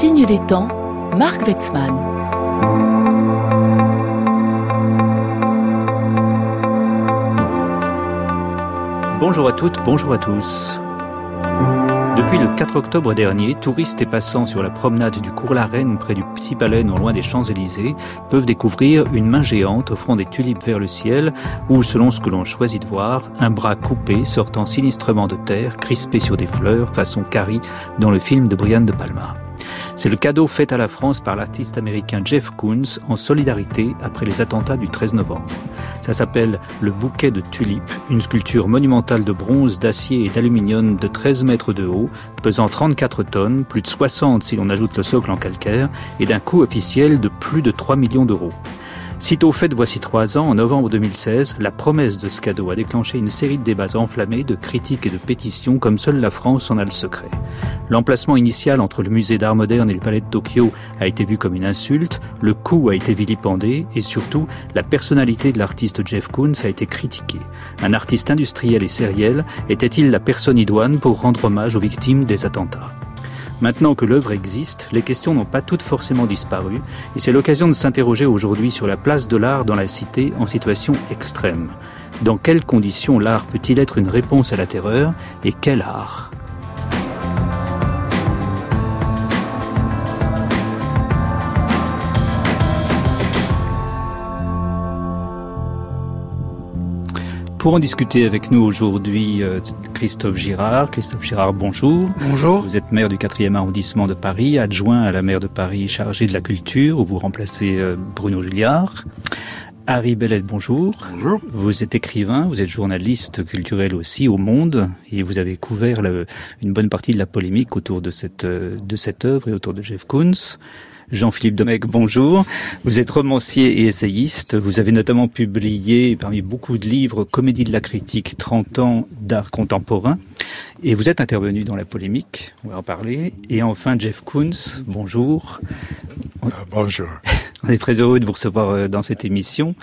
Signe des temps, Marc Wetzmann. Bonjour à toutes, bonjour à tous. Depuis le 4 octobre dernier, touristes et passants sur la promenade du Cours-la-Reine près du Petit Palais non loin des Champs-Élysées peuvent découvrir une main géante offrant des tulipes vers le ciel ou, selon ce que l'on choisit de voir, un bras coupé sortant sinistrement de terre, crispé sur des fleurs, façon Carrie dans le film de Brian De Palma. C'est le cadeau fait à la France par l'artiste américain Jeff Koons en solidarité après les attentats du 13 novembre. Ça s'appelle le bouquet de tulipes, une sculpture monumentale de bronze, d'acier et d'aluminium de 13 mètres de haut, pesant 34 tonnes, plus de 60 si l'on ajoute le socle en calcaire, et d'un coût officiel de plus de 3 millions d'euros. Sitôt faite voici 3 ans, en novembre 2016, la promesse de ce cadeau a déclenché une série de débats enflammés, de critiques et de pétitions comme seule la France en a le secret. L'emplacement initial entre le musée d'art moderne et le palais de Tokyo a été vu comme une insulte, le coût a été vilipendé et surtout, la personnalité de l'artiste Jeff Koons a été critiquée. Un artiste industriel et sériel, était-il la personne idoine pour rendre hommage aux victimes des attentats ? Maintenant que l'œuvre existe, les questions n'ont pas toutes forcément disparu et c'est l'occasion de s'interroger aujourd'hui sur la place de l'art dans la cité en situation extrême. Dans quelles conditions l'art peut-il être une réponse à la terreur et quel art ? Pour en discuter avec nous aujourd'hui, Christophe Girard. Christophe Girard, bonjour. Bonjour. Vous êtes maire du 4e arrondissement de Paris, adjoint à la maire de Paris chargé de la culture, où vous remplacez Bruno Julliard. Harry Bellette, bonjour. Bonjour. Vous êtes écrivain, vous êtes journaliste culturel aussi au Monde, et vous avez couvert une bonne partie de la polémique autour de cette œuvre et autour de Jeff Koons. Jean-Philippe Domecq, bonjour. Vous êtes romancier et essayiste. Vous avez notamment publié, parmi beaucoup de livres, Comédie de la critique, 30 ans d'art contemporain. Et vous êtes intervenu dans la polémique, on va en parler. Et enfin, Jeff Koons, bonjour. Bonjour. On est très heureux de vous recevoir dans cette émission.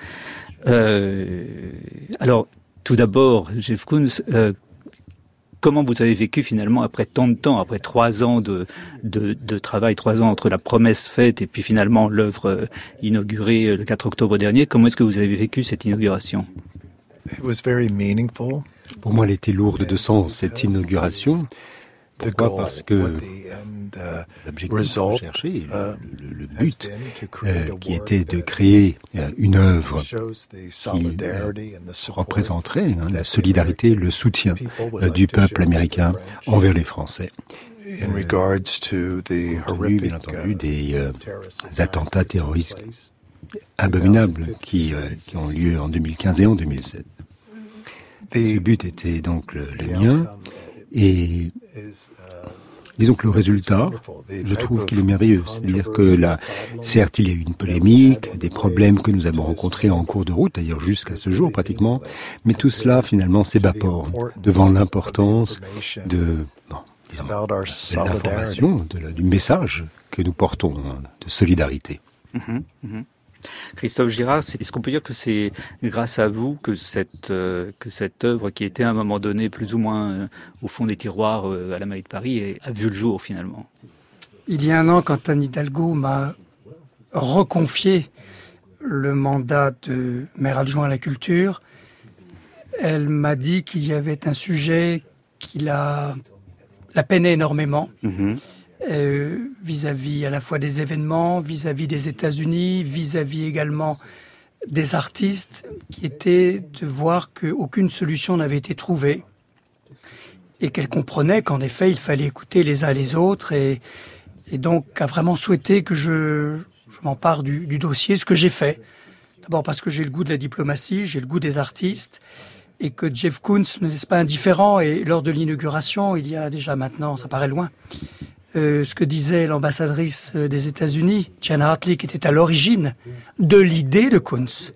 Alors, tout d'abord, Jeff Koons, comment vous avez vécu finalement après tant de temps, après 3 ans de travail, 3 ans entre la promesse faite et puis finalement l'œuvre inaugurée le 4 octobre dernier, comment est-ce que vous avez vécu cette inauguration ? Pour moi, elle était lourde de sens, cette inauguration. Pourquoi ? Parce que l'objectif recherché, le but qui était de créer une œuvre qui représenterait la solidarité, le soutien du peuple américain envers les Français. Compte tenu, bien entendu, des attentats terroristes abominables qui ont lieu en 2015 et en 2007. Ce but était donc le mien. Et disons que le résultat, je trouve qu'il est merveilleux. C'est-à-dire que là, certes, il y a eu une polémique, des problèmes que nous avons rencontrés en cours de route, d'ailleurs jusqu'à ce jour pratiquement, mais tout cela finalement s'évapore devant l'importance de l'information, du message que nous portons de solidarité. Christophe Girard, est-ce qu'on peut dire que c'est grâce à vous que cette œuvre qui était à un moment donné plus ou moins au fond des tiroirs à la mairie de Paris a vu le jour finalement ? Il y a 1 an, quand Anne Hidalgo m'a reconfié le mandat de maire adjoint à la culture, elle m'a dit qu'il y avait un sujet qui la peinait énormément. Vis-à-vis à la fois des événements, vis-à-vis des États-Unis, vis-à-vis également des artistes, qui était de voir qu'aucune solution n'avait été trouvée et qu'elle comprenait qu'en effet il fallait écouter les uns les autres et donc a vraiment souhaité que je m'empare du dossier, ce que j'ai fait. D'abord parce que j'ai le goût de la diplomatie, j'ai le goût des artistes et que Jeff Koons ne laisse pas indifférent. Et lors de l'inauguration, il y a déjà maintenant, ça paraît loin, ce que disait l'ambassadrice des États-Unis, Jan Hartley, qui était à l'origine de l'idée de Koons.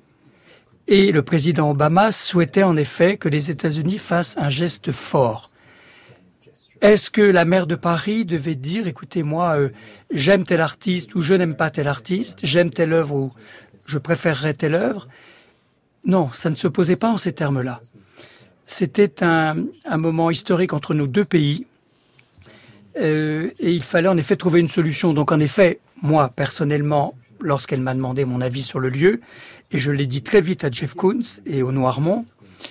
Et le président Obama souhaitait en effet que les États-Unis fassent un geste fort. Est-ce que la maire de Paris devait dire, écoutez, moi, j'aime tel artiste ou je n'aime pas tel artiste, j'aime telle œuvre ou je préférerais telle œuvre ? Non, ça ne se posait pas en ces termes-là. C'était un moment historique entre nos deux pays. et il fallait en effet trouver une solution. Donc en effet, moi personnellement, lorsqu'elle m'a demandé mon avis sur le lieu, et je l'ai dit très vite à Jeff Koons et au Noirmont.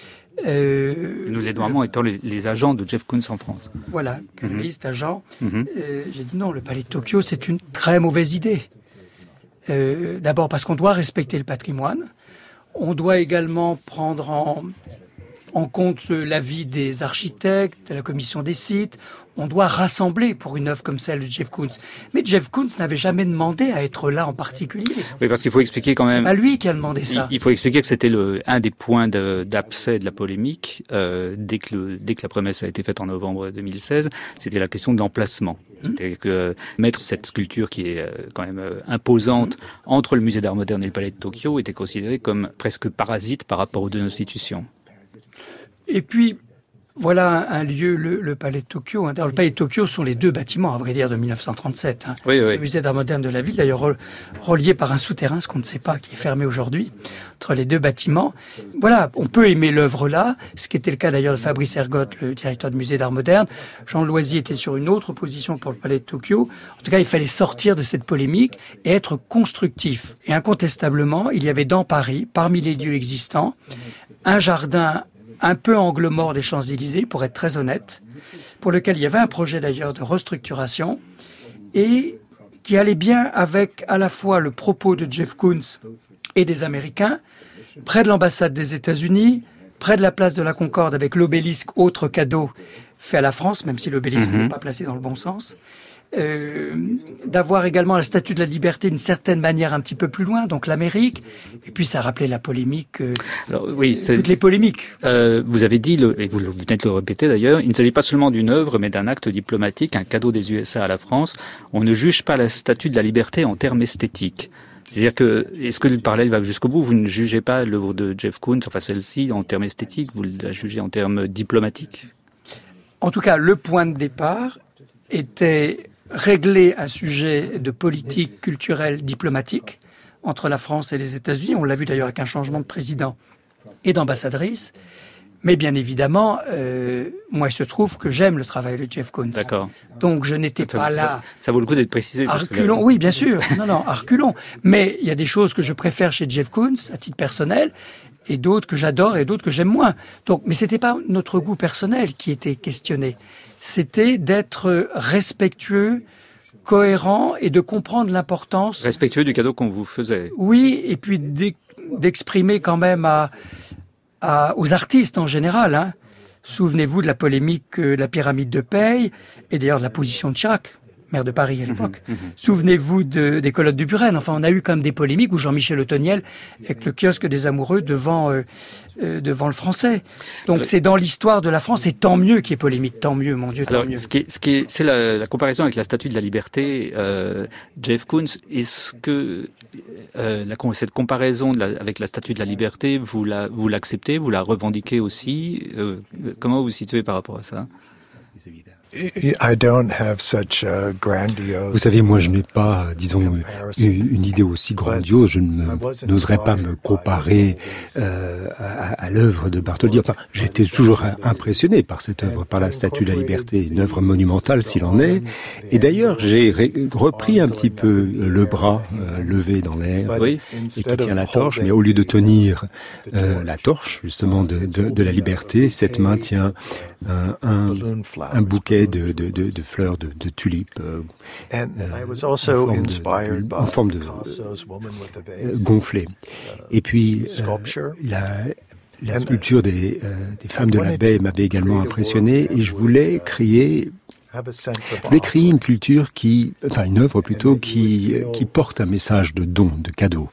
Les Noirmont étant les agents de Jeff Koons en France. Voilà, journaliste, agent. J'ai dit non, le Palais de Tokyo, c'est une très mauvaise idée. D'abord parce qu'on doit respecter le patrimoine. On doit également prendre en compte l'avis des architectes, de la commission des sites. On doit rassembler pour une œuvre comme celle de Jeff Koons. Mais Jeff Koons n'avait jamais demandé à être là en particulier. Oui, parce qu'il faut expliquer quand même... C'est pas lui qui a demandé ça. Il faut expliquer que c'était un des points d'abcès de la polémique, dès que la promesse a été faite en novembre 2016, c'était la question de l'emplacement. C'est-à-dire que mettre cette sculpture qui est quand même imposante entre le musée d'art moderne et le Palais de Tokyo était considéré comme presque parasite par rapport aux deux institutions. Et puis, voilà un lieu, le Palais de Tokyo. Le Palais de Tokyo sont les deux bâtiments, à vrai dire, de 1937. Oui. Le musée d'art moderne de la ville, d'ailleurs relié par un souterrain, ce qu'on ne sait pas, qui est fermé aujourd'hui, entre les deux bâtiments. Voilà, on peut aimer l'œuvre là, ce qui était le cas d'ailleurs de Fabrice Ergotte, le directeur du musée d'art moderne. Jean Loisy était sur une autre position pour le Palais de Tokyo. En tout cas, il fallait sortir de cette polémique et être constructif. Et incontestablement, il y avait dans Paris, parmi les lieux existants, un jardin un peu angle mort des Champs-Élysées, pour être très honnête, pour lequel il y avait un projet d'ailleurs de restructuration et qui allait bien avec à la fois le propos de Jeff Koons et des Américains, près de l'ambassade des États-Unis, près de la place de la Concorde avec l'obélisque, autre cadeau fait à la France, même si l'obélisque n'est pas placé dans le bon sens. D'avoir également la Statue de la Liberté d'une certaine manière un petit peu plus loin, donc l'Amérique, et puis ça rappelait la polémique, toutes les polémiques. Vous avez dit, et vous venez de le répéter d'ailleurs, il ne s'agit pas seulement d'une œuvre, mais d'un acte diplomatique, un cadeau des USA à la France. On ne juge pas la Statue de la Liberté en termes esthétiques. C'est-à-dire que, est-ce que le parallèle va jusqu'au bout? Vous ne jugez pas l'œuvre de Jeff Koons, enfin celle-ci, en termes esthétiques, vous la jugez en termes diplomatiques? En tout cas, le point de départ était régler un sujet de politique culturelle diplomatique entre la France et les États-Unis. On l'a vu d'ailleurs avec un changement de président et d'ambassadrice. Mais bien évidemment, moi, il se trouve que j'aime le travail de Jeff Koons. D'accord. Donc, je n'étais pas là. Ça vaut le coup d'être précisé. À reculons, oui, bien sûr. Non, à reculons. Mais il y a des choses que je préfère chez Jeff Koons, à titre personnel, et d'autres que j'adore et d'autres que j'aime moins. Donc, mais c'était pas notre goût personnel qui était questionné. C'était d'être respectueux, cohérent et de comprendre l'importance. Respectueux du cadeau qu'on vous faisait. Oui, et puis d'exprimer quand même aux artistes en général. Hein. Souvenez-vous de la polémique de la pyramide de Paye et d'ailleurs de la position de Chirac, maire de Paris à l'époque. Souvenez-vous des colonnes de Buren. Enfin, on a eu quand même des polémiques où Jean-Michel Otoniel, avec le kiosque des amoureux devant le Français. Donc c'est dans l'histoire de la France, et tant mieux qu'il y ait polémique, tant mieux, mon Dieu, tant Alors, mieux. C'est la comparaison avec la Statue de la Liberté, Jeff Koons. Est-ce que cette comparaison avec la Statue de la Liberté, vous l'acceptez, vous la revendiquez aussi? Comment vous vous situez par rapport à ça? Vous savez, moi, je n'ai pas, disons, une idée aussi grandiose. Je n'oserais pas me comparer à l'œuvre de Bartholdi. Enfin, j'ai été toujours impressionné par cette œuvre, par la Statue de la Liberté, une œuvre monumentale s'il en est. Et d'ailleurs, j'ai repris un petit peu le bras levé dans l'air et qui tient la torche, mais au lieu de tenir la torche, justement, de la liberté, cette main tient un bouquet de fleurs de tulipes en forme de gonflée. Et puis la sculpture des femmes de la baie m'avait également impressionné, et je voulais créer une culture une œuvre plutôt qui porte un message de don, de cadeau.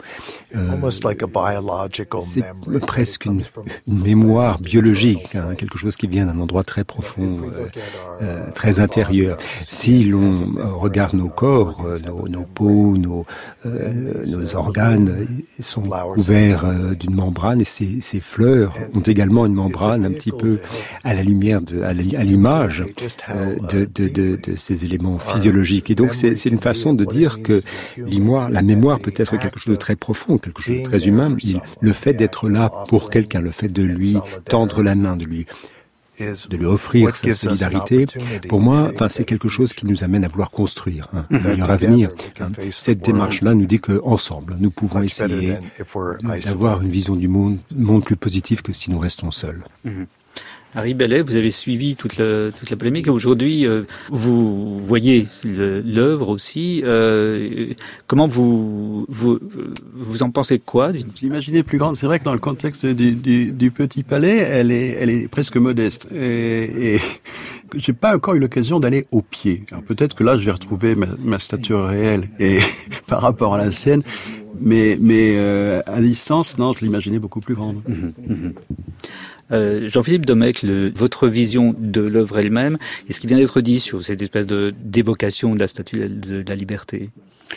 C'est presque une mémoire biologique, hein, quelque chose qui vient d'un endroit très profond, très intérieur. Si l'on regarde nos corps, nos peaux, nos organes sont couverts d'une membrane, et ces fleurs ont également une membrane un petit peu à la lumière, à l'image de ces éléments physiologiques. Et donc c'est une façon de dire que la mémoire peut être quelque chose de très profond, quelque chose de très humain. Le fait d'être là pour quelqu'un, le fait de lui tendre la main, de lui de lui offrir sa solidarité, pour moi, c'est quelque chose qui nous amène à vouloir construire un meilleur avenir. Cette démarche-là nous dit qu'ensemble, nous pouvons essayer d'avoir une vision du monde plus positive que si nous restons seuls. Harry Bellet, vous avez suivi toute la polémique. Aujourd'hui, vous voyez l'œuvre aussi. Comment vous en pensez quoi? L'imaginez plus grande. C'est vrai que dans le contexte du Petit Palais, elle est presque modeste. Et j'ai pas encore eu l'occasion d'aller au pied. Alors peut-être que là, je vais retrouver ma stature réelle et par rapport à la sienne. Mais à distance, non, je l'imaginais beaucoup plus grande. Jean-Philippe Domecq, votre vision de l'œuvre elle-même, et ce qui vient d'être dit sur cette espèce d'évocation de la statue de la liberté.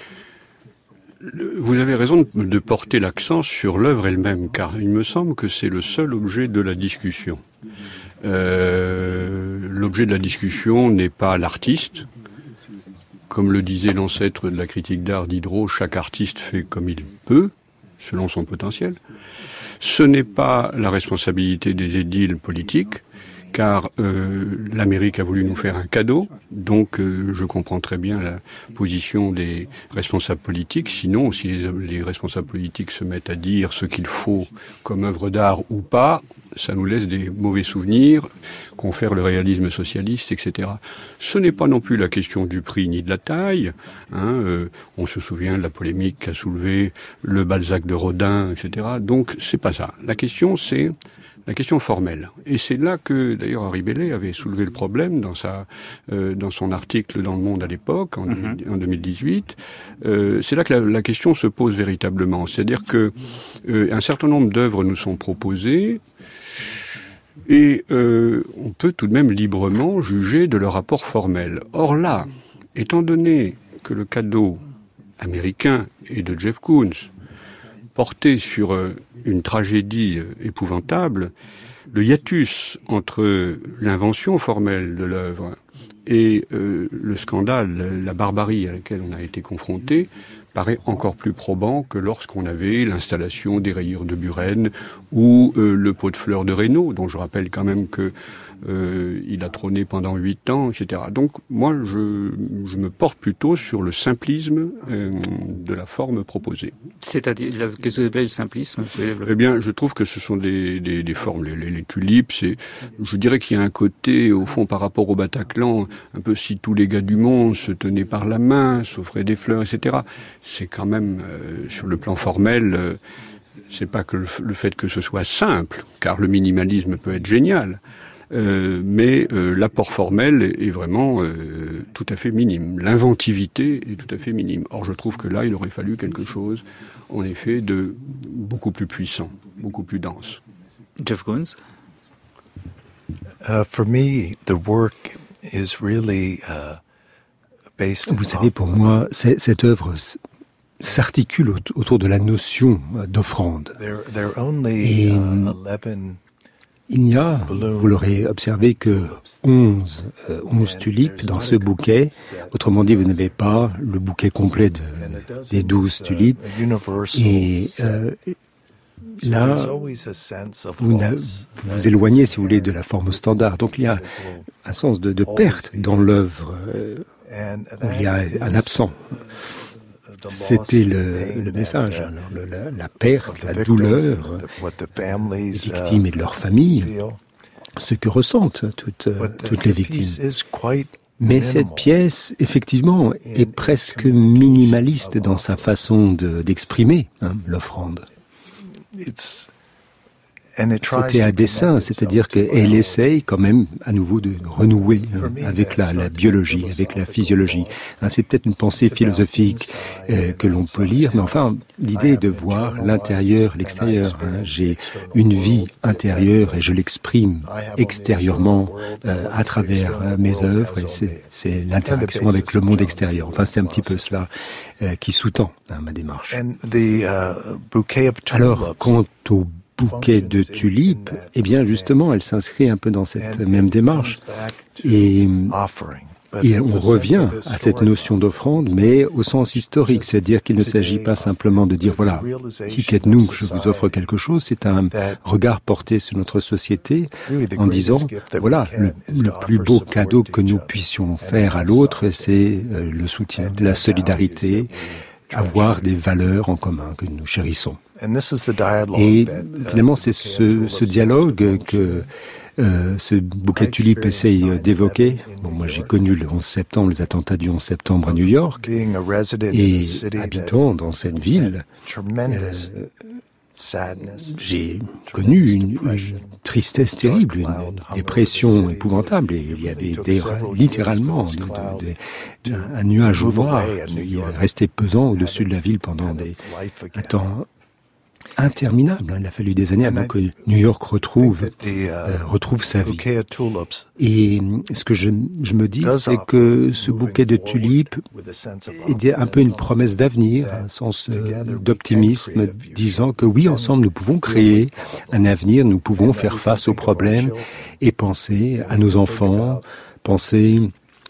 Vous avez raison de porter l'accent sur l'œuvre elle-même, car il me semble que c'est le seul objet de la discussion. L'objet de la discussion n'est pas l'artiste. Comme le disait l'ancêtre de la critique d'art Diderot, chaque artiste fait comme il peut, selon son potentiel. Ce n'est pas la responsabilité des édiles politiques, car l'Amérique a voulu nous faire un cadeau, donc je comprends très bien la position des responsables politiques. Sinon, si les responsables politiques se mettent à dire ce qu'il faut comme œuvre d'art ou pas, ça nous laisse des mauvais souvenirs, confère le réalisme socialiste, etc. Ce n'est pas non plus la question du prix ni de la taille. On se souvient de la polémique qu'a soulevé le Balzac de Rodin, etc. Donc c'est pas ça. La question, c'est la question formelle. Et c'est là que, d'ailleurs, Harry Bellet avait soulevé le problème dans son article dans Le Monde à l'époque, en 2018. C'est là que la question se pose véritablement. C'est-à-dire que un certain nombre d'œuvres nous sont proposées, et on peut tout de même librement juger de leur rapport formel. Or là, étant donné que le cadeau américain est de Jeff Koons, porté sur une tragédie épouvantable, le hiatus entre l'invention formelle de l'œuvre et le scandale, la barbarie à laquelle on a été confronté, paraît encore plus probant que lorsqu'on avait l'installation des rayures de Buren ou le pot de fleurs de Reynaud, dont je rappelle quand même que il a trôné pendant 8 ans, etc. Donc moi, je me porte plutôt sur le simplisme de la forme proposée. C'est-à-dire, qu'est-ce que vous appelez le simplisme? Eh bien, je trouve que ce sont des formes. Les tulipes, je dirais qu'il y a un côté, au fond, par rapport au Bataclan, un peu si tous les gars du monde se tenaient par la main, s'offraient des fleurs, etc. C'est quand même, sur le plan formel, c'est pas que le fait que ce soit simple, car le minimalisme peut être génial. Mais l'apport formel est vraiment tout à fait minime. L'inventivité est tout à fait minime. Or, je trouve que là, il aurait fallu quelque chose, en effet, de beaucoup plus puissant, beaucoup plus dense. Jeff Koons? For me, the work is really based. Vous savez, pour moi, cette œuvre s'articule autour de la notion d'offrande. Et il n'y a, vous l'aurez observé, que 11 tulipes dans ce bouquet. Autrement dit, vous n'avez pas le bouquet complet des 12 tulipes. Et là, vous vous éloignez, si vous voulez, de la forme standard. Donc il y a un sens de perte dans l'œuvre. Il y a un absent. C'était le message, alors, la perte, la douleur des victimes et de leurs familles, ce que ressentent toutes les victimes. Mais cette pièce, effectivement, est presque minimaliste dans sa façon d'exprimer l'offrande. C'était à dessein, c'est-à-dire qu'elle essaye quand même à nouveau de renouer avec la biologie, avec la physiologie. C'est peut-être une pensée philosophique que l'on peut lire, mais enfin, l'idée est de voir l'intérieur, l'extérieur. J'ai une vie intérieure et je l'exprime extérieurement à travers mes œuvres, et c'est l'interaction avec le monde extérieur. Enfin, c'est un petit peu cela qui sous-tend ma démarche. Alors, quant au bouquet de tulipes, eh bien justement, elle s'inscrit un peu dans cette même démarche. Et Et on revient à cette notion d'offrande, mais au sens historique, c'est-à-dire qu'il ne s'agit pas simplement de dire, voilà, hic et nunc, je vous offre quelque chose, c'est un regard porté sur notre société en disant, voilà, le plus beau cadeau que nous puissions faire à l'autre, c'est le soutien, la solidarité, avoir des valeurs en commun que nous chérissons. Et finalement, c'est ce dialogue que ce bouquet de tulipes essaye d'évoquer. Bon, moi, j'ai connu le 11 septembre, les attentats du 11 septembre à New York, et habitant dans cette ville, j'ai connu une tristesse terrible, une dépression épouvantable, et il y avait littéralement un nuage noir qui restait pesant au-dessus de la ville pendant un temps interminable. Il a fallu des années avant que New York retrouve sa vie. Et ce que je me dis, c'est que ce bouquet de tulipes est un peu une promesse d'avenir, un sens d'optimisme, disant que oui, ensemble, nous pouvons créer un avenir, nous pouvons faire face aux problèmes et penser à nos enfants, penser,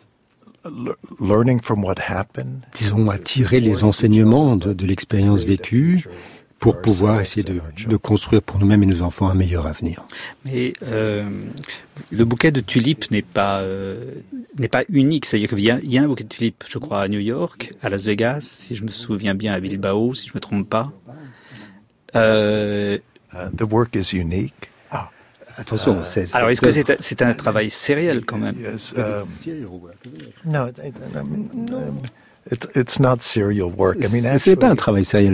disons, à tirer les enseignements de l'expérience vécue, pour pouvoir essayer de construire pour nous-mêmes et nos enfants un meilleur avenir. Mais le bouquet de tulipes n'est pas unique. C'est-à-dire qu'il y a un bouquet de tulipes, je crois, à New York, à Las Vegas, si je me souviens bien, à Bilbao, si je ne me trompe pas. The work is unique. Attention, alors est-ce que c'est un travail sériel quand même? Yes, no, it's not serial work. I mean, c'est pas un travail sériel.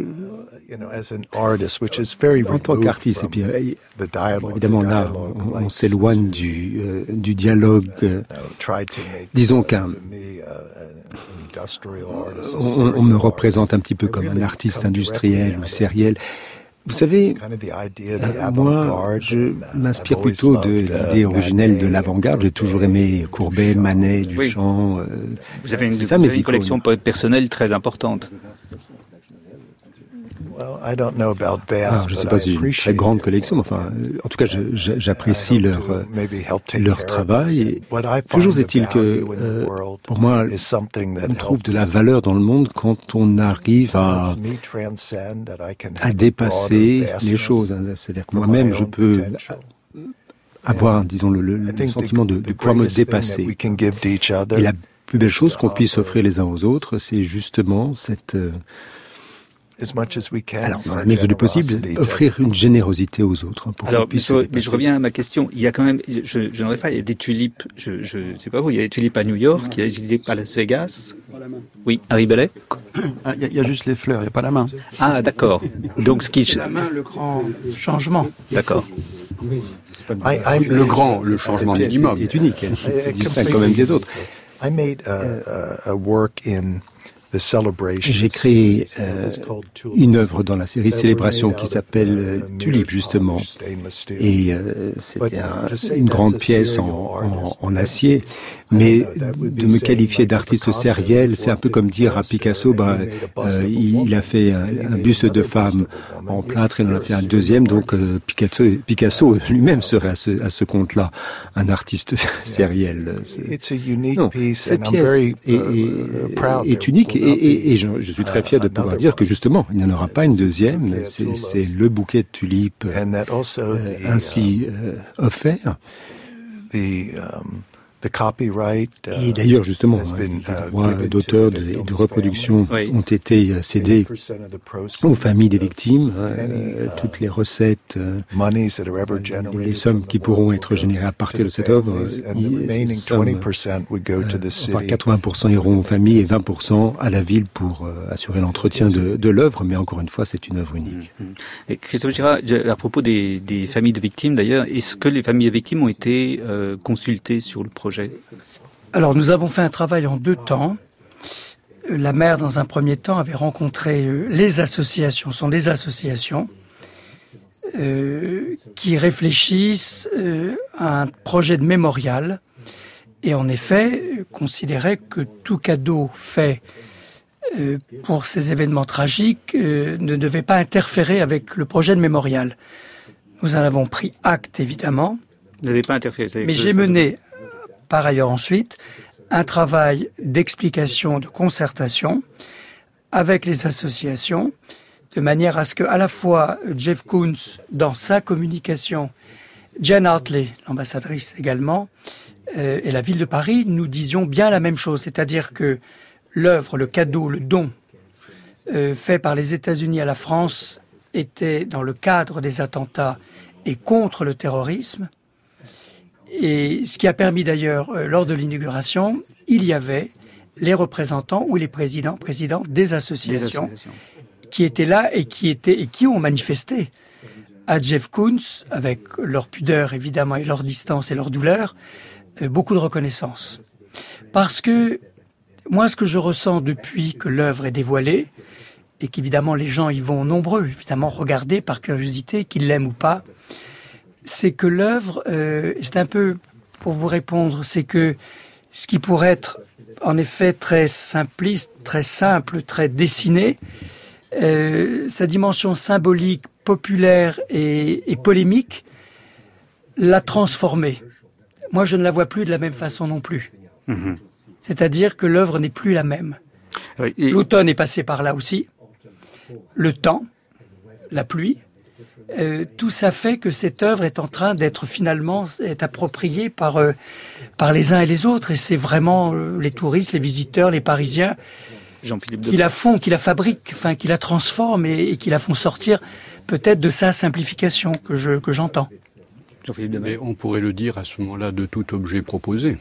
En tant qu'artiste, et puis évidemment là, on s'éloigne du dialogue. Disons on me représente un petit peu comme un artiste industriel ou sériel. Vous savez, moi, je m'inspire plutôt de l'idée originelle de l'avant-garde. J'ai toujours aimé Courbet, Manet, Duchamp. Vous avez une collection personnelle très importante. Alors, je ne sais pas si j'ai une très grande collection, mais enfin, en tout cas, j'apprécie leur travail. Toujours est-il que, pour moi, on trouve de la valeur dans le monde quand on arrive à dépasser les choses. C'est-à-dire que moi-même, je peux avoir, disons, le sentiment de pouvoir me dépasser. Et la plus belle chose qu'on puisse offrir les uns aux autres, c'est justement cette... Alors, dans la mesure du possible, offrir une générosité aux autres. Alors, mais je reviens à ma question. Il y a quand même, je n'aurais pas, il y a des tulipes, je sais pas vous, il y a des tulipes à New York, il y a des tulipes à Las Vegas. Oui, Harry Bellet. Il y a juste les fleurs, il n'y a pas la main. Ah, d'accord. Donc, la main, le grand changement. D'accord. Le changement minimum est unique. C'est distinct quand même des autres. J'ai créé une œuvre dans la série Célébration qui s'appelle Tulipe, justement. Et c'était une grande pièce en acier. Mais de me qualifier d'artiste sériel, c'est un peu comme dire à Picasso, il a fait un buste de femme en plâtre et il en a fait un deuxième. Donc Picasso lui-même serait à ce compte-là un artiste sériel. Non, cette pièce est unique. Et je suis très fier de pouvoir dire que justement, il n'y en aura pas une deuxième. C'est le bouquet de tulipes ainsi offert. Et d'ailleurs, justement, les droits d'auteur et de reproduction ont été cédés aux familles des victimes. Toutes les recettes, les sommes qui pourront être générées à partir de cette œuvre, 80% iront aux familles et 20% à la ville pour assurer l'entretien de l'œuvre. Mais encore une fois, c'est une œuvre unique. Et Christophe Girard, à propos des familles de victimes, d'ailleurs, est-ce que les familles de victimes ont été consultées sur le projet? Alors, nous avons fait un travail en 2 temps. La maire, dans un premier temps, avait rencontré les associations, sont des associations qui réfléchissent à un projet de mémorial et en effet considéraient que tout cadeau fait pour ces événements tragiques ne devait pas interférer avec le projet de mémorial. Nous en avons pris acte, évidemment. Vous n'avez pas interféré. Mais j'ai mené, par ailleurs ensuite, un travail d'explication, de concertation avec les associations, de manière à ce que, à la fois, Jeff Koons, dans sa communication, Jen Hartley, l'ambassadrice également, et la ville de Paris, nous disions bien la même chose, c'est-à-dire que l'œuvre, le cadeau, le don fait par les États-Unis à la France était dans le cadre des attentats et contre le terrorisme. Et ce qui a permis d'ailleurs, lors de l'inauguration, il y avait les représentants ou les présidents des associations qui étaient là et qui ont manifesté à Jeff Koons, avec leur pudeur évidemment et leur distance et leur douleur, beaucoup de reconnaissance. Parce que moi, ce que je ressens depuis que l'œuvre est dévoilée, et qu'évidemment les gens y vont nombreux, évidemment regarder par curiosité, qu'ils l'aiment ou pas, c'est que l'œuvre, c'est un peu, pour vous répondre, c'est que ce qui pourrait être en effet très simpliste, très simple, très dessiné, sa dimension symbolique, populaire et polémique, l'a transformée. Moi, je ne la vois plus de la même façon non plus. Mmh. C'est-à-dire que l'œuvre n'est plus la même. Oui, l'automne est passé par là aussi. Le temps, la pluie, tout ça fait que cette œuvre est en train d'être finalement appropriée par les uns et les autres. Et c'est vraiment les touristes, les visiteurs, les Parisiens qui la font, qui la fabriquent, enfin qui la transforment et qui la font sortir peut-être de sa simplification que j'entends. Mais on pourrait le dire à ce moment-là de tout objet proposé.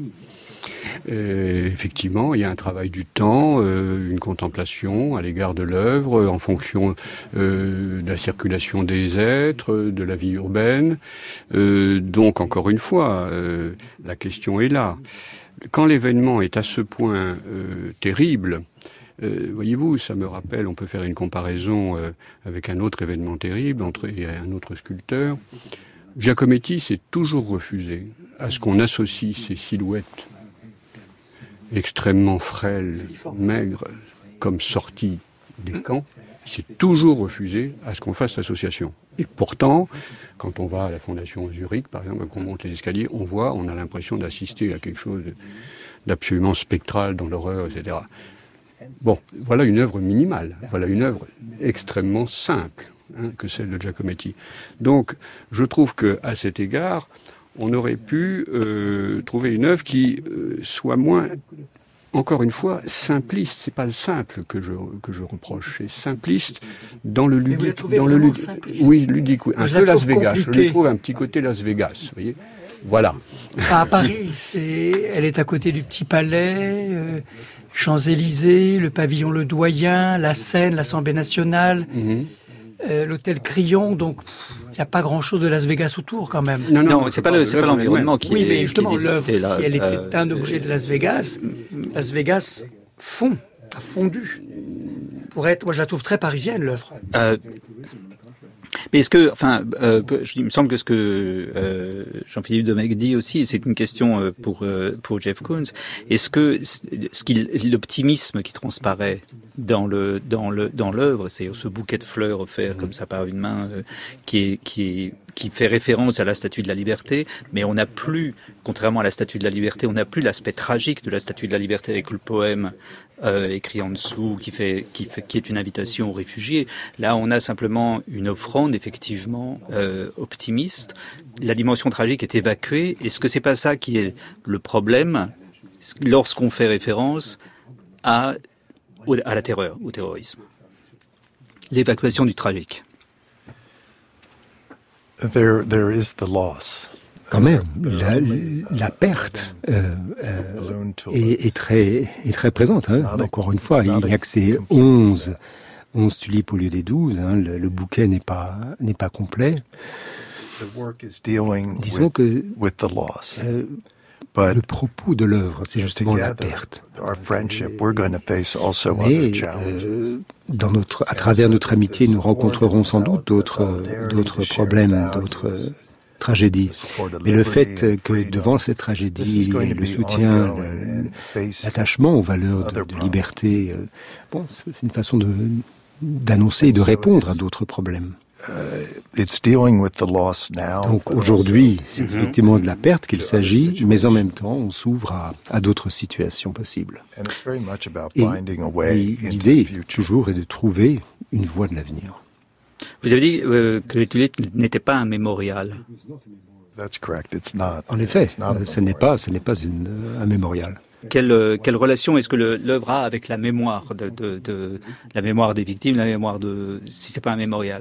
Effectivement, il y a un travail du temps, une contemplation à l'égard de l'œuvre, en fonction de la circulation des êtres, de la vie urbaine. Donc, encore une fois, la question est là. Quand l'événement est à ce point terrible, voyez-vous, ça me rappelle, on peut faire une comparaison avec un autre événement terrible et un autre sculpteur. Giacometti s'est toujours refusé à ce qu'on associe ces silhouettes extrêmement frêles, maigres, comme sorties des camps. Il s'est toujours refusé à ce qu'on fasse l'association. Et pourtant, quand on va à la Fondation Zurich, par exemple, qu'on monte les escaliers, on a l'impression d'assister à quelque chose d'absolument spectral dans l'horreur, etc. Bon, voilà une œuvre minimale, voilà une œuvre extrêmement simple, que celle de Giacometti. Donc, je trouve qu'à cet égard, on aurait pu trouver une œuvre qui soit moins, encore une fois, simpliste. C'est pas le simple que je reproche, c'est simpliste dans le ludique. Oui, ludique, oui. Un peu Las Vegas. Je lui trouve un petit côté Las Vegas, vous voyez. Voilà. À Paris, elle est à côté du Petit Palais, Champs-Élysées, le pavillon Le Doyen, la Seine, l'Assemblée nationale. L'hôtel Crillon, donc il n'y a pas grand-chose de Las Vegas autour quand même. Non, c'est pas l'environnement qui est... Oui, mais justement, l'œuvre, si elle était un objet de Las Vegas a fondu. Moi je la trouve très parisienne, l'œuvre. Mais est-ce que, il me semble que ce que Jean-Philippe Domecq dit aussi, c'est une question pour Jeff Koons. Est-ce que l'optimisme qui transparaît dans l'œuvre, c'est ce bouquet de fleurs offert comme ça par une main, qui fait référence à la Statue de la Liberté, mais on n'a plus, contrairement à la Statue de la Liberté, on n'a plus l'aspect tragique de la Statue de la Liberté avec le poème écrit en dessous qui est une invitation aux réfugiés. Là, on a simplement une offrande effectivement optimiste. La dimension tragique est évacuée. Est-ce que c'est pas ça qui est le problème lorsqu'on fait référence à la terreur, au terrorisme? L'évacuation du tragique. There is the loss. Quand même, la perte est très présente. Encore une fois, il n'y a que ces 11 tulipes au lieu des 12. Le bouquet n'est pas complet. Disons que le propos de l'œuvre, c'est justement la perte. Mais à travers notre amitié, nous rencontrerons sans doute d'autres problèmes, d'autres tragédie. Mais le fait que devant cette tragédie, le soutien, l'attachement aux valeurs de liberté, c'est une façon d'annoncer et de répondre à d'autres problèmes. Donc aujourd'hui, c'est effectivement de la perte qu'il s'agit, mais en même temps, on s'ouvre à d'autres situations possibles. Et l'idée, toujours, est de trouver une voie de l'avenir. Vous avez dit que les tulipes n'étaient pas un mémorial. En effet, ce n'est pas un mémorial. Quelle relation est-ce que l'œuvre a avec la mémoire de la mémoire des victimes, la mémoire si c'est pas un mémorial?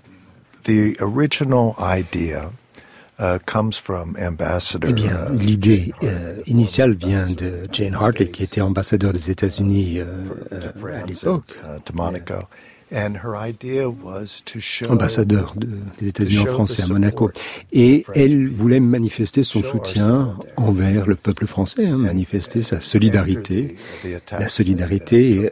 The original idea comes from Ambassador. Eh bien, l'idée initiale vient de Jane Hartley, qui était ambassadeur des États-Unis à l'époque. To Monaco. And her idea was to show, ambassadeur des États-Unis en France et à Monaco. Et elle voulait manifester son soutien envers le peuple français, manifester sa solidarité, la solidarité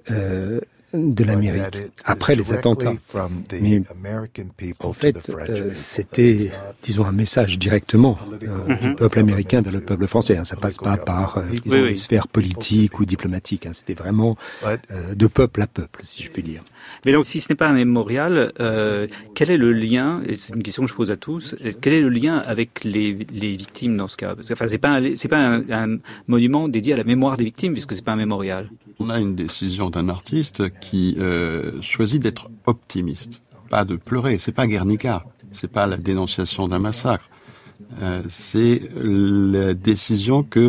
de l'Amérique après les attentats. Mais en fait, c'était, disons, un message directement du peuple américain vers le peuple français. Ça passe pas par une sphère politique ou diplomatique. C'était vraiment de peuple à peuple, si je puis dire. Mais donc, si ce n'est pas un mémorial, quel est le lien, et c'est une question que je pose à tous, quel est le lien avec les victimes dans ce cas? Enfin, c'est pas un monument dédié à la mémoire des victimes, puisque c'est pas un mémorial. On a une décision d'un artiste qui choisit d'être optimiste, pas de pleurer. C'est pas Guernica, c'est pas la dénonciation d'un massacre. C'est la décision que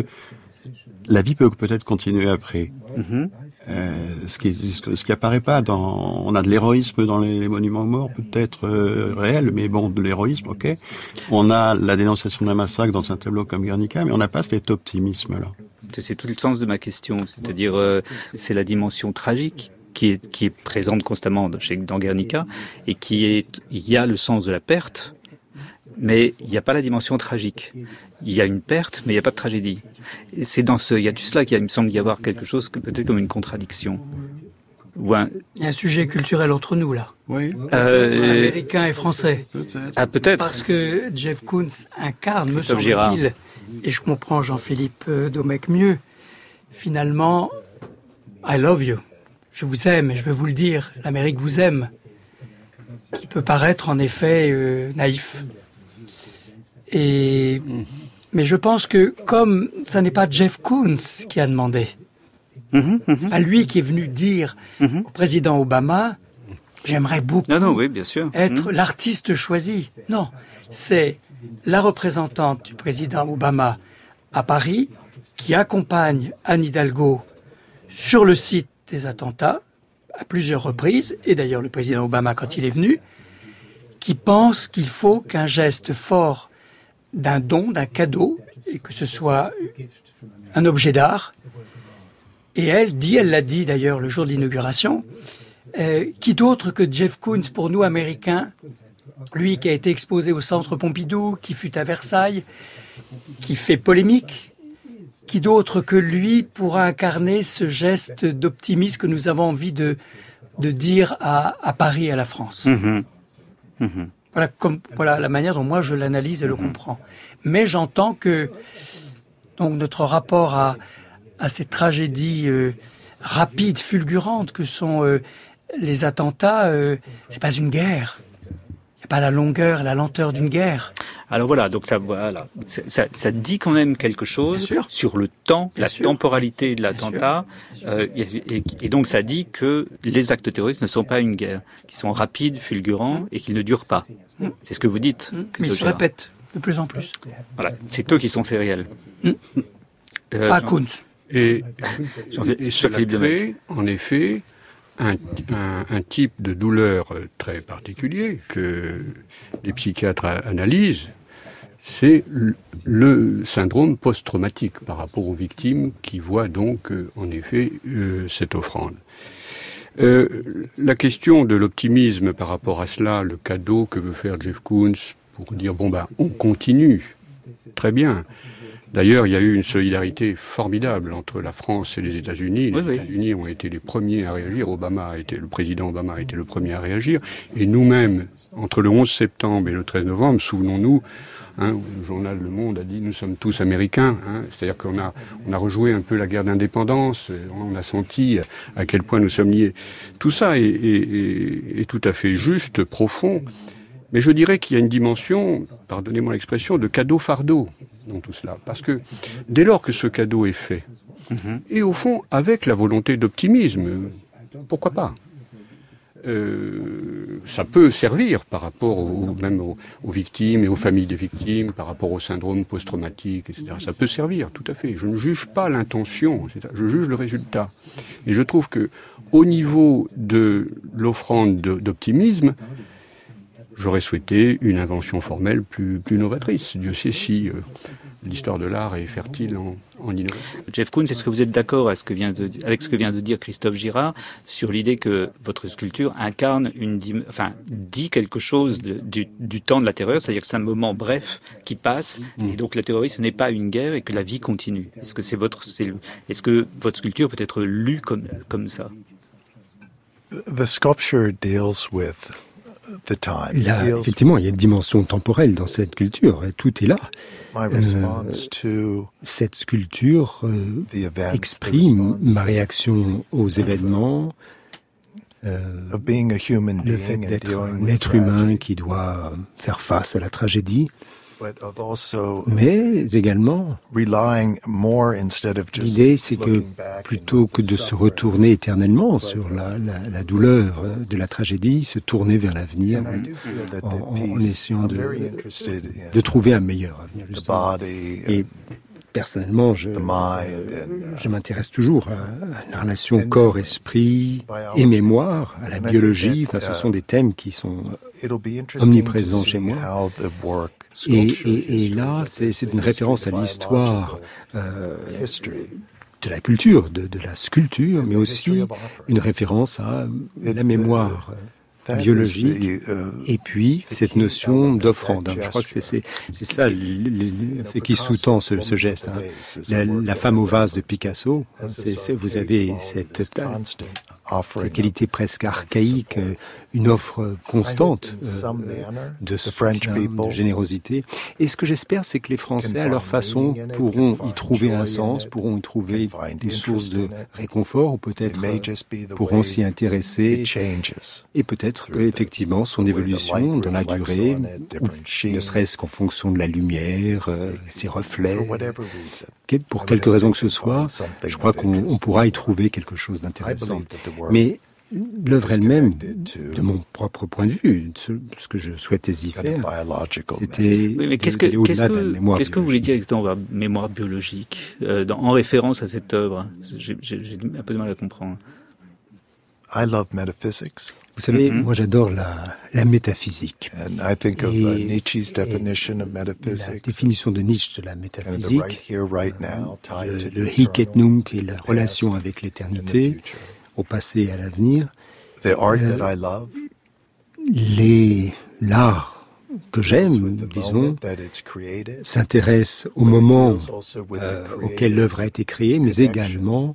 la vie peut peut-être continuer après. Mm-hmm. Ce qui apparaît pas on a de l'héroïsme dans les monuments aux morts, peut-être réel, mais bon, de l'héroïsme, ok. On a la dénonciation d'un massacre dans un tableau comme Guernica, mais on n'a pas cet optimisme-là. C'est tout le sens de ma question, c'est-à-dire c'est la dimension tragique qui est présente constamment dans Guernica et il y a le sens de la perte, mais il n'y a pas la dimension tragique. Il y a une perte, mais il n'y a pas de tragédie. Et il y a du cela il me semble y avoir quelque chose peut-être comme une contradiction. Il y a un sujet culturel entre nous là. Oui. Américains et français. Peut-être. Ah, peut-être. Parce que Jeff Koons incarne, me semble-t-il, et je comprends Jean-Philippe Domecq mieux, finalement, I love you. Je vous aime, et je veux vous le dire, l'Amérique vous aime. Qui peut paraître en effet naïf. Mais je pense que comme ça n'est pas Jeff Koons qui a demandé, c'est pas lui qui est venu dire au président Obama, j'aimerais beaucoup bien sûr. être l'artiste choisi. Non, c'est la représentante du président Obama à Paris qui accompagne Anne Hidalgo sur le site des attentats à plusieurs reprises, et d'ailleurs le président Obama quand il est venu, qui pense qu'il faut qu'un geste fort d'un don, d'un cadeau, et que ce soit un objet d'art. Et elle l'a dit d'ailleurs le jour de l'inauguration, qui d'autre que Jeff Koons pour nous Américains, lui qui a été exposé au Centre Pompidou, qui fut à Versailles, qui fait polémique, qui d'autre que lui pourra incarner ce geste d'optimisme que nous avons envie de dire à Paris et à la France. Voilà la manière dont moi je l'analyse et le comprends. Mais j'entends que donc notre rapport à ces tragédies rapides, fulgurantes que sont les attentats, c'est pas une guerre. Il n'y a pas la longueur et la lenteur d'une guerre. Alors voilà, donc ça dit quand même quelque chose sur le temps, la temporalité de l'attentat, et donc ça dit que les actes terroristes ne sont pas une guerre, qu'ils sont rapides, fulgurants et qu'ils ne durent pas. C'est ce que vous dites. Mais ils se répètent de plus en plus. Voilà, c'est eux qui sont sériels. Pas Koons. Et cela crée, en effet, un type de douleur très particulier que les psychiatres analysent, c'est le syndrome post-traumatique par rapport aux victimes qui voient donc, en effet, cette offrande. La question de l'optimisme par rapport à cela, le cadeau que veut faire Jeff Koons pour dire, on continue, très bien. D'ailleurs, il y a eu une solidarité formidable entre la France et les États-Unis. Les États-Unis ont été les premiers à réagir. Le président Obama a été le premier à réagir. Et nous-mêmes, entre le 11 septembre et le 13 novembre, souvenons-nous, le journal Le Monde a dit « Nous sommes tous américains ». C'est-à-dire qu'on a rejoué un peu la guerre d'indépendance. On a senti à quel point nous sommes liés. Tout ça est tout à fait juste, profond. Mais je dirais qu'il y a une dimension, pardonnez-moi l'expression, de cadeau-fardeau dans tout cela. Parce que dès lors que ce cadeau est fait, et au fond, avec la volonté d'optimisme, pourquoi pas ? Ça peut servir par rapport même aux victimes et aux familles des victimes, par rapport au syndrome post-traumatique, etc. Ça peut servir, tout à fait. Je ne juge pas l'intention, je juge le résultat. Et je trouve que, au niveau de l'offrande d'optimisme, j'aurais souhaité une invention formelle plus novatrice. Dieu sait si l'histoire de l'art est fertile en innovation. Jeff Koons, est-ce que vous êtes d'accord avec ce que vient de dire Christophe Girard sur l'idée que votre sculpture incarne dit quelque chose du temps de la terreur, c'est-à-dire que c'est un moment bref qui passe, et donc le terrorisme n'est pas une guerre et que la vie continue. Est-ce que votre sculpture peut être lue comme ça? The sculpture deals with the time. Effectivement, il y a une dimension temporelle dans cette culture. Tout est là. Cette sculpture exprime ma réaction aux événements, le fait d'être un être humain qui doit faire face à la tragédie, mais également, l'idée c'est que plutôt que de se retourner éternellement sur la douleur de la tragédie, se tourner vers l'avenir en essayant de trouver un meilleur avenir, justement. Et personnellement, je m'intéresse toujours à la relation corps-esprit et mémoire, à la biologie. Ce sont des thèmes qui sont omniprésents chez moi. Et là, c'est une référence à l'histoire de la culture, de la sculpture, mais aussi une référence à la mémoire biologique, et puis cette notion d'offrande. Je crois que c'est ça ce qui sous-tend ce geste. La femme au vase de Picasso, vous avez cette qualité presque archaïque, une offre constante de soutien, de générosité. Et ce que j'espère, c'est que les Français, à leur façon, pourront y trouver un sens, pourront y trouver une source de réconfort, ou peut-être pourront s'y intéresser, et peut-être qu'effectivement, son évolution dans la durée, ne serait-ce qu'en fonction de la lumière, ses reflets, pour quelque raison que ce soit, je crois qu'on pourra y trouver quelque chose d'intéressant. Mais l'œuvre elle-même, de mon propre point de vue, ce que je souhaitais y faire, c'était d'aller au-delà de la mémoire biologique. Qu'est-ce que vous voulez dire exactement par mémoire biologique, en référence à cette œuvre? J'ai un peu de mal à comprendre. Vous savez, moi j'adore la métaphysique. And I think of Nietzsche's definition of metaphysics. La définition de Nietzsche de la métaphysique, le hic et nunc et la relation avec l'éternité, au passé et à l'avenir. L'art que j'aime, disons, s'intéresse au moment auquel l'œuvre a été créée, mais également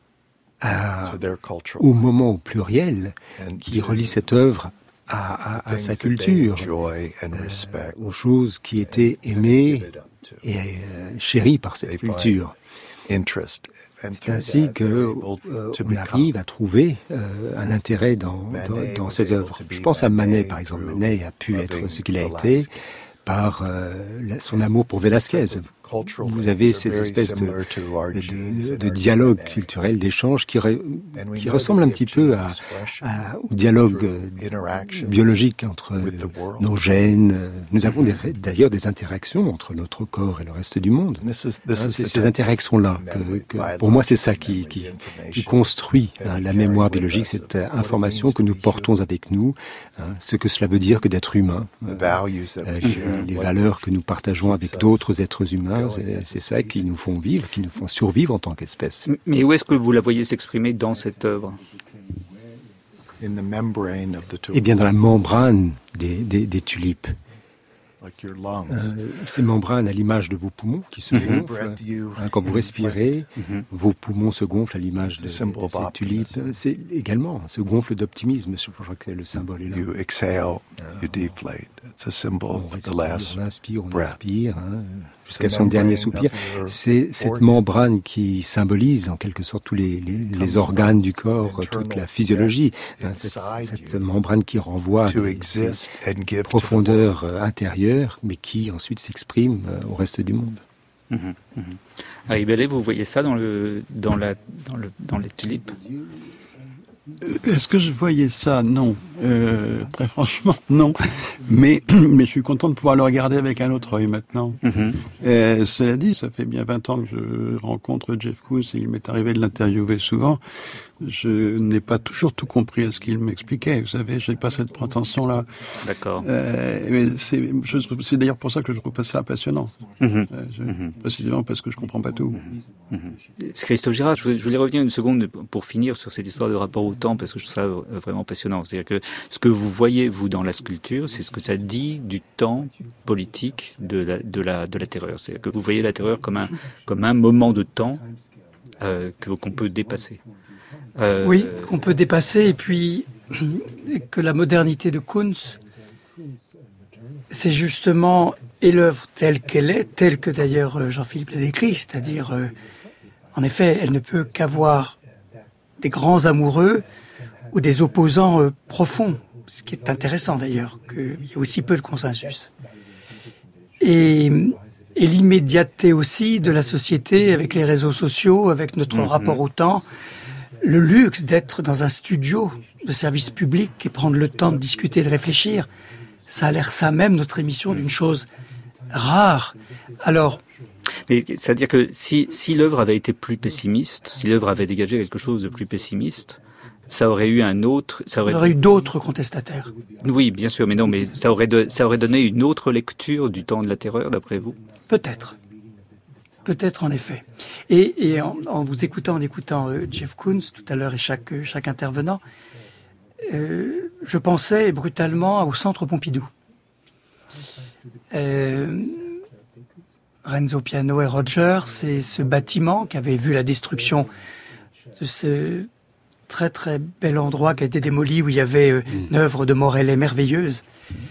au moment au pluriel qui relie cette œuvre à sa culture, aux choses qui étaient aimées et chéries par cette culture. C'est ainsi qu'on arrive à trouver un intérêt dans ces œuvres. Je pense à Manet, par exemple. Manet a pu être ce qu'il a été par son amour pour Velázquez. Vous avez ces espèces de dialogue culturel, d'échange qui ressemble un petit peu au dialogue biologique entre nos gènes. Nous avons d'ailleurs des interactions entre notre corps et le reste du monde. Ces interactions-là, pour moi, c'est ça qui construit la mémoire biologique, cette information que nous portons avec nous, ce que cela veut dire que d'être humain, les valeurs que nous partageons avec d'autres êtres humains. C'est ça qui nous font vivre, qui nous font survivre en tant qu'espèce. Mais où est-ce que vous la voyez s'exprimer dans cette œuvre ? Eh bien, dans la membrane des tulipes. Ces membranes à l'image de vos poumons qui se gonflent. Quand vous respirez, vos poumons se gonflent à l'image de ces tulipes. C'est également ce gonfle d'optimisme. Je crois que le symbole est là. You exhale, you deflate. It's a symbol of the last on inspire, jusqu'à son dernier soupir. C'est cette membrane qui symbolise en quelque sorte tous les organes du corps, toute la physiologie. Cette membrane qui renvoie à des profondeurs intérieures, mais qui ensuite s'exprime au reste du monde. Harry Bellet, vous voyez ça dans les tulipes? Est-ce que je voyais ça? Non. Très franchement, non. Mais je suis content de pouvoir le regarder avec un autre œil maintenant. Cela dit, ça fait bien 20 ans que je rencontre Jeff Koons et il m'est arrivé de l'interviewer souvent. Je n'ai pas toujours tout compris à ce qu'il m'expliquait. Vous savez, j'ai pas cette prétention-là. D'accord. Mais c'est d'ailleurs pour ça que je trouve ça passionnant. Précisément parce que je comprends pas tout. Christophe Girard, je voulais revenir une seconde pour finir sur cette histoire de rapport au temps, parce que je trouve ça vraiment passionnant. C'est-à-dire que ce que vous voyez, vous, dans la sculpture, c'est ce que ça dit du temps politique de la terreur. C'est-à-dire que vous voyez la terreur comme un moment de temps qu'on peut dépasser. Oui, qu'on peut dépasser, et puis que la modernité de Koons, c'est justement et l'œuvre telle qu'elle est, telle que d'ailleurs Jean-Philippe l'a décrit, c'est-à-dire, en effet, elle ne peut qu'avoir des grands amoureux ou des opposants profonds, ce qui est intéressant d'ailleurs, qu'il y ait aussi peu de consensus. Et l'immédiateté aussi de la société avec les réseaux sociaux, avec notre rapport au temps, le luxe d'être dans un studio de service public et prendre le temps de discuter, de réfléchir, ça a l'air ça même, notre émission, d'une chose rare. Alors, mais c'est-à-dire que si l'œuvre avait été plus pessimiste, si l'œuvre avait dégagé quelque chose de plus pessimiste, ça aurait eu un autre... Ça aurait eu d'autres contestataires. Oui, bien sûr, mais non, mais ça aurait donné une autre lecture du temps de la terreur, d'après vous? Peut-être. Peut-être, en effet. Et en vous écoutant, Jeff Koons tout à l'heure et chaque intervenant, je pensais brutalement au Centre Pompidou. Renzo Piano et Roger, c'est ce bâtiment qui avait vu la destruction de ce très très bel endroit qui a été démoli, où il y avait une œuvre de Morellet merveilleuse.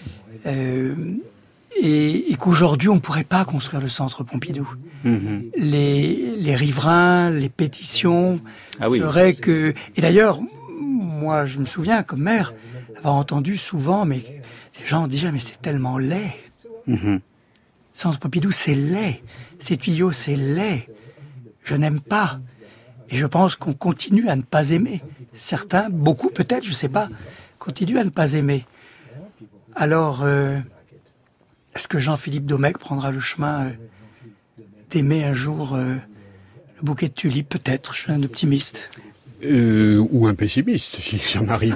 Et qu'aujourd'hui, on ne pourrait pas construire le Centre Pompidou. Les riverains, les pétitions feraient que... Et d'ailleurs, moi, je me souviens, comme maire, avoir entendu souvent, mais les gens disaient, mais c'est tellement laid. Centre Pompidou, c'est laid. Ces tuyaux, c'est laid. Je n'aime pas. Et je pense qu'on continue à ne pas aimer. Certains, beaucoup peut-être, je ne sais pas, continuent à ne pas aimer. Alors... est-ce que Jean-Philippe Domecq prendra le chemin d'aimer un jour le bouquet de tulipes? Peut-être, je suis un optimiste. Ou un pessimiste, si ça m'arrive.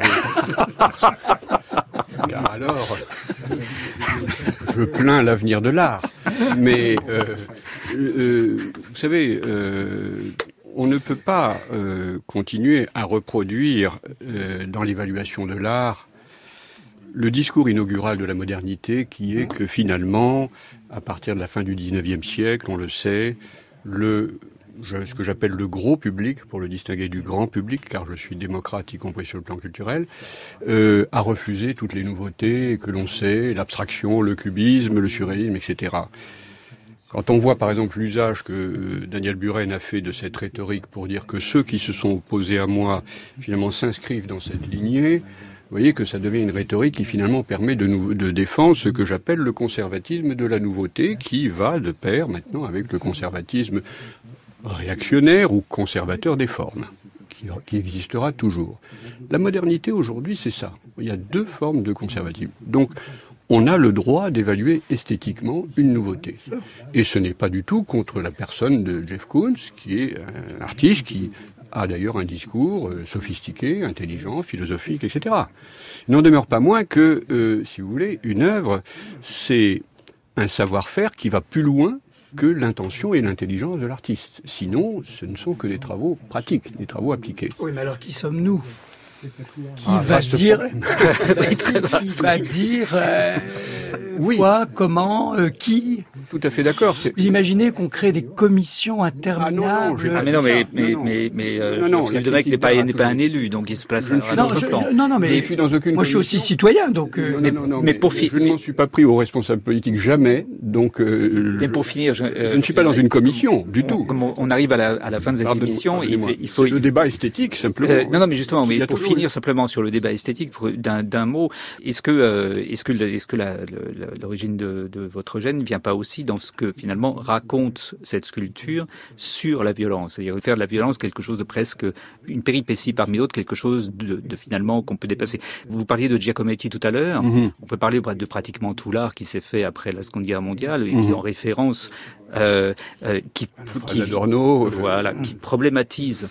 Car alors, je plains l'avenir de l'art. Mais, vous savez, on ne peut pas continuer à reproduire dans l'évaluation de l'art le discours inaugural de la modernité, qui est que finalement, à partir de la fin du XIXe siècle, on le sait, ce que j'appelle le gros public, pour le distinguer du grand public, car je suis démocrate, y compris sur le plan culturel, a refusé toutes les nouveautés que l'on sait, l'abstraction, le cubisme, le surréalisme, etc. Quand on voit par exemple l'usage que Daniel Buren a fait de cette rhétorique pour dire que ceux qui se sont opposés à moi, finalement, s'inscrivent dans cette lignée, vous voyez que ça devient une rhétorique qui finalement permet de défendre ce que j'appelle le conservatisme de la nouveauté, qui va de pair maintenant avec le conservatisme réactionnaire ou conservateur des formes, qui existera toujours. La modernité aujourd'hui, c'est ça. Il y a deux formes de conservatisme. Donc, on a le droit d'évaluer esthétiquement une nouveauté. Et ce n'est pas du tout contre la personne de Jeff Koons, qui est un artiste qui a d'ailleurs un discours sophistiqué, intelligent, philosophique, etc. Il n'en demeure pas moins que, si vous voulez, une œuvre, c'est un savoir-faire qui va plus loin que l'intention et l'intelligence de l'artiste. Sinon, ce ne sont que des travaux pratiques, des travaux appliqués. Oui, mais alors qui sommes-nous ? Qui va dire Oui. Quoi, comment, qui? Tout à fait d'accord. Vous imaginez qu'on crée des commissions interminables? Philippe Demecq n'est pas un élu, donc il se place à un autre plan. Mais je suis dans aucune moi je suis aussi citoyen, donc. Mais pour je ne m'en suis pas pris aux responsables politiques jamais, donc. Mais pour finir, je ne suis pas dans une commission du tout. Comme on arrive à la fin de cette émission, il faut le débat esthétique simplement. Non, mais justement, mais pour finir simplement sur le débat esthétique, d'un mot, est-ce que l'origine de votre gène ne vient pas aussi dans ce que finalement raconte cette sculpture sur la violence, c'est-à-dire faire de la violence quelque chose de presque une péripétie parmi d'autres, quelque chose de finalement qu'on peut dépasser. Vous parliez de Giacometti tout à l'heure. On peut parler de pratiquement tout l'art qui s'est fait après la Seconde Guerre mondiale et qui en référence qui problématise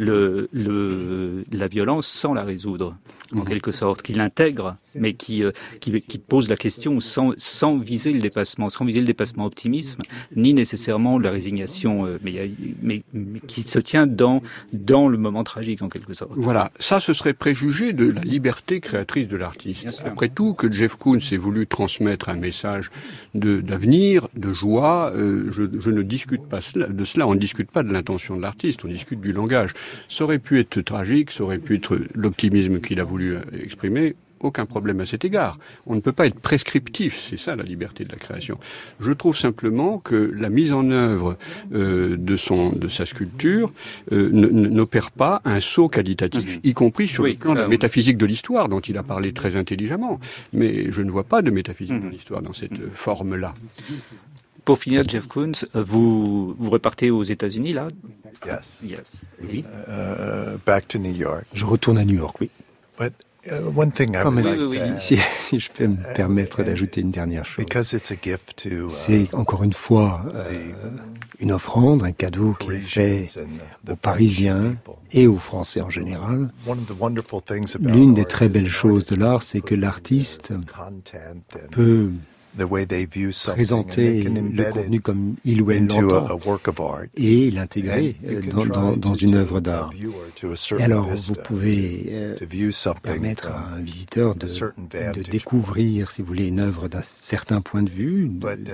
la violence sans la résoudre, en quelque sorte, qui l'intègre, mais qui pose la question sans viser le dépassement optimisme, ni nécessairement la résignation, mais qui se tient dans le moment tragique, en quelque sorte. Voilà, ça ce serait préjugé de la liberté créatrice de l'artiste. Après tout, que Jeff Koons ait voulu transmettre un message d'avenir, de joie, je ne discute pas de cela, on ne discute pas de l'intention de l'artiste, on discute du langage. Ça aurait pu être tragique, ça aurait pu être l'optimisme qu'il a voulu exprimer, aucun problème à cet égard. On ne peut pas être prescriptif, c'est ça la liberté de la création. Je trouve simplement que la mise en œuvre de sa sculpture n'opère pas un saut qualitatif, y compris sur le plan de la métaphysique de l'histoire, dont il a parlé très intelligemment. Mais je ne vois pas de métaphysique de l'histoire dans cette forme-là. Pour finir, Jeff Koons, vous repartez aux États-Unis là? Yes. Oui. Back to New York. Je retourne à New York, oui. But one thing I would like to si je peux me permettre d'ajouter une dernière chose. Because it's a gift to, c'est encore une fois une offrande, un cadeau qui est fait aux Parisiens et aux Français en général. L'une des très belles choses de l'art, c'est que l'artiste peut présenter le contenu comme il ou elle l'entend et l'intégrer dans une œuvre d'art. Et alors, vous pouvez permettre à un visiteur de découvrir, si vous voulez, une œuvre d'un certain point de vue.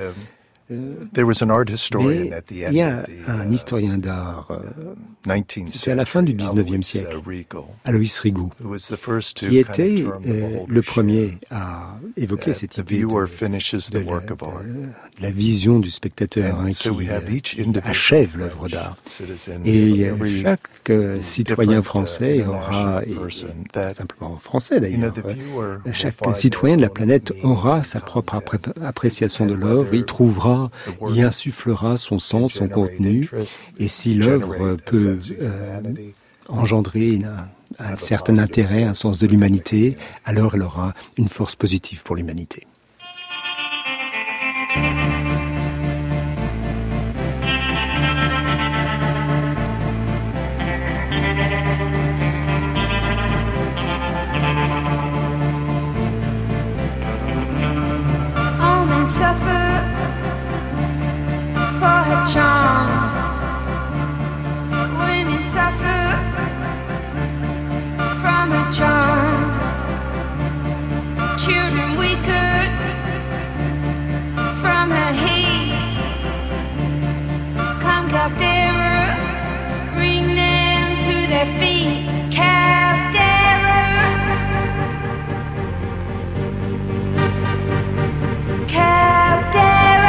Il y a un historien d'art, c'est à la fin du 19e siècle, Alois Rigaud, qui était le premier à évoquer cette idée de la vision du spectateur qui achève l'œuvre d'art. Et chaque citoyen français aura, et pas simplement français d'ailleurs, chaque citoyen de la planète aura sa propre appréciation de l'œuvre, il trouvera, y insufflera son sens, son contenu, et si l'œuvre peut engendrer un certain intérêt, un sens de l'humanité, alors elle aura une force positive pour l'humanité. Charms. Women suffer from her charms. Children weakened from her hate. Come Caldera, bring them to their feet. Caldera, Caldera.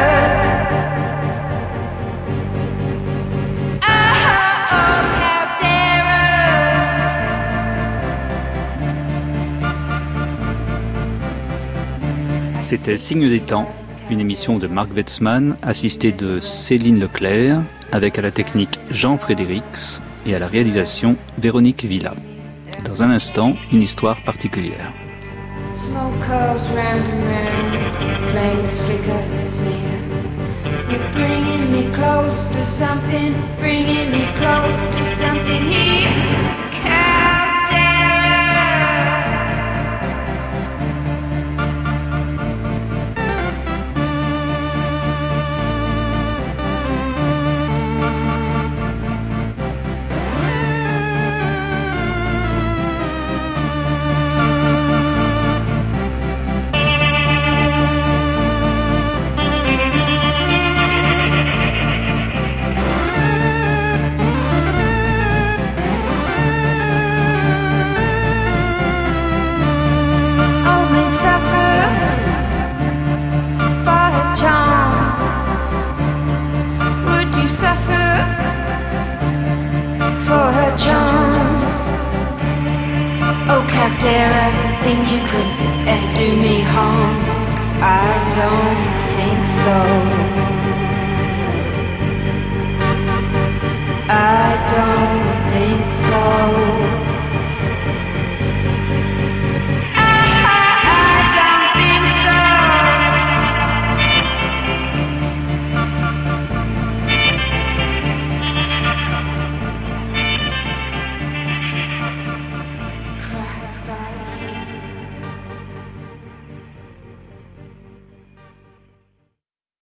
C'était Signe des temps, une émission de Marc Wetzmann, assistée de Céline Leclerc, avec à la technique Jean Frédérix et à la réalisation Véronique Villa. Dans un instant, une histoire particulière. Smoke curls round and round, flames flicker and sneer. You're bringing me close to something, bringing me close to something here. reckon you could ever do me harm? 'Cause I don't think so.